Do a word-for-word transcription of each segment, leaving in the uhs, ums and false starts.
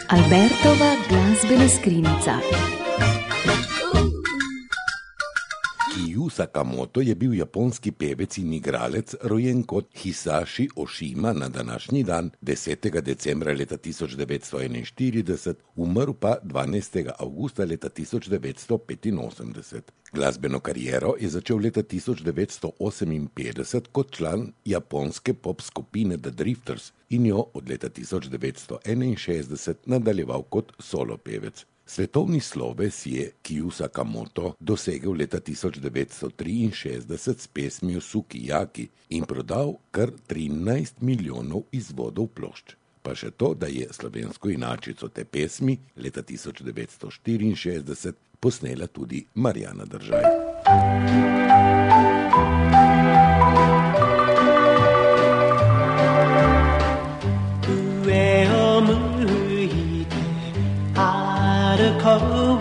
Albertova glazbena skrinjica. Kiyu Sakamoto je bil japonski pevec in igralec, rojen kot Hisashi Oshima na današnji dan, desetega decembra leta tisoč devetsto enainštirideset, umrl pa dvanajstega avgusta leta tisoč devetsto petinosemdeset. Glasbeno kariero je začel leta tisoč devetsto oseminpetdeset kot član japonske pop skupine The Drifters in jo od leta tisoč devetsto enainšestdeset nadaljeval kot solo pevec. Svetovni sloves je Kiyu Sakamoto dosegel leta tisoč devetsto triinšestdeset s pesmijo Sukiyaki in prodal kar trinajst milijonov izvodov plošč. Pa še to, da je slovensko inačico te pesmi leta tisoč devetsto štiriinšestdeset posnela tudi Marjana Držaj. 涙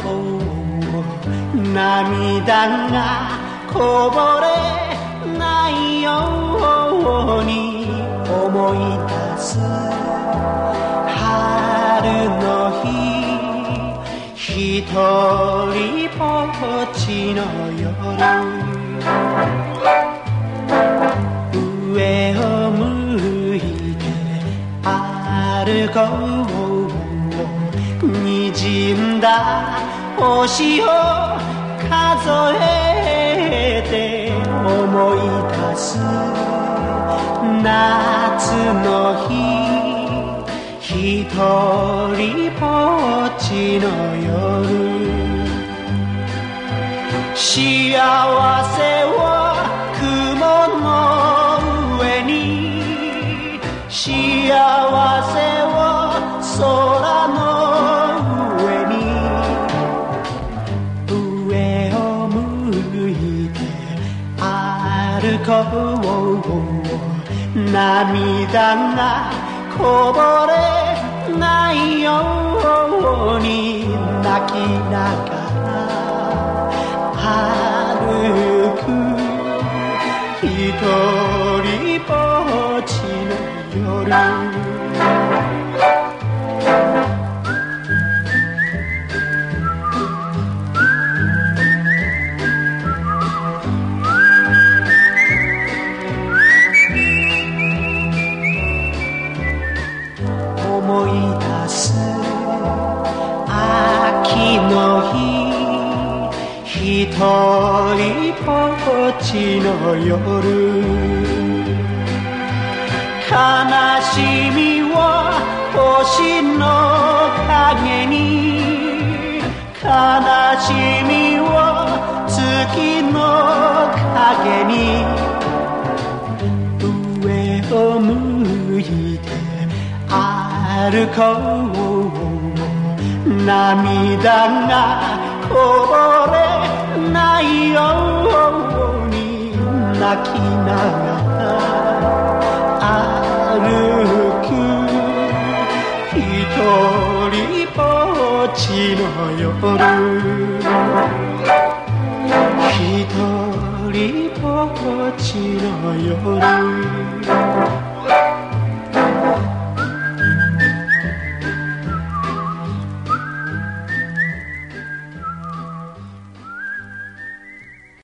がこぼれないように思い出す春の日ひとりぼっちの夜上を向いて歩こう滲んだ星を数えて思い出す夏の日ひとりぼっちの夜幸せを雲の上に幸せを空の涙がこぼれないように泣きながら歩くひとりぼっちの夜ひとりぼっちの夜悲しみを星の影に悲しみを月の影に上を向いて歩こう涙がこぼれないように泣きながら歩くひとりぼっちの夜ひとりぼっちの夜